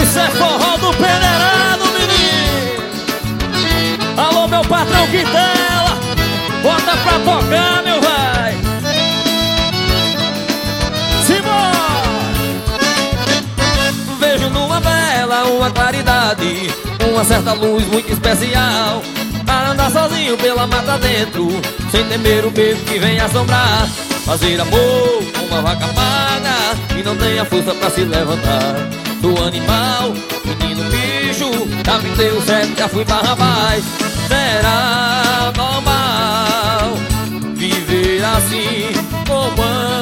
Isso é forró do peneirado, menino. Alô, meu patrão Quintela, bota pra tocar, meu vai. Simbora! Vejo numa vela uma claridade, uma certa luz muito especial, para andar sozinho pela mata dentro, sem temer o medo que vem assombrar. Fazer amor com uma vaca magra que não tenha força pra se levantar. Sou animal, menino bicho, já me deu certo, já fui pra rapaz. Será normal viver assim como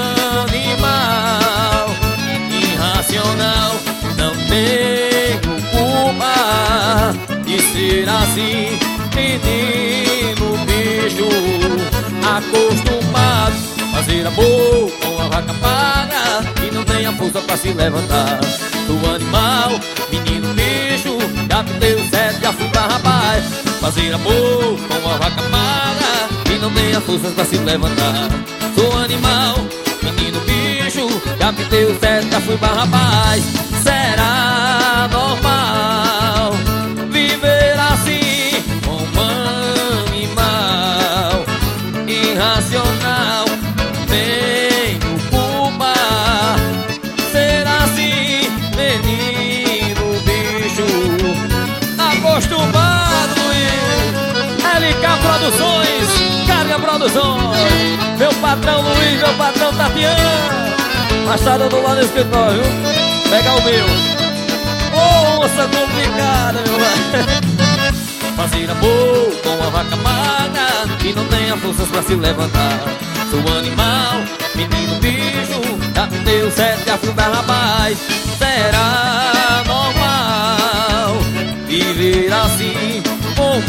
animal irracional? Não tenho culpa de ser assim, menino bicho acostumado. Fazer amor com a vaca magra que não tem a força pra se levantar. Sou animal, menino bicho, já me deu certo, já fui pra rapaz. Fazer amor com a vaca magra que não tem a força pra se levantar. Sou animal, menino bicho, já me deu certo, já fui pra rapaz. Será normal viver assim como animal irracional? Tenho culpa ser assim, menino bicho acostumado. LK Produções, Carga Produções, meu patrão Luiz, meu patrão Tatiana. Machado do lado do escritório, viu? Pega o meu. Onça complicada, meu velho. Fazer amor com a vaca magra que não tenha forças pra se levantar. Sou animal, menino bicho, já me deu certo, já fui pra rapaz. Será normal viver assim como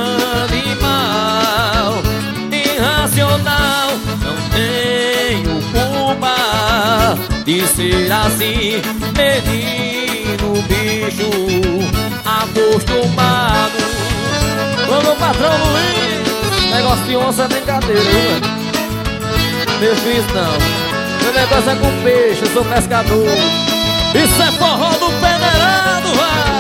animal irracional? Não tenho culpa de ser assim, menino bicho acostumado. Ô meu patrão Luiz, negócio de onça é brincadeira, viu? Meu filho não, meu negócio é com peixe, eu sou pescador. Isso é forró do peneirado, vai!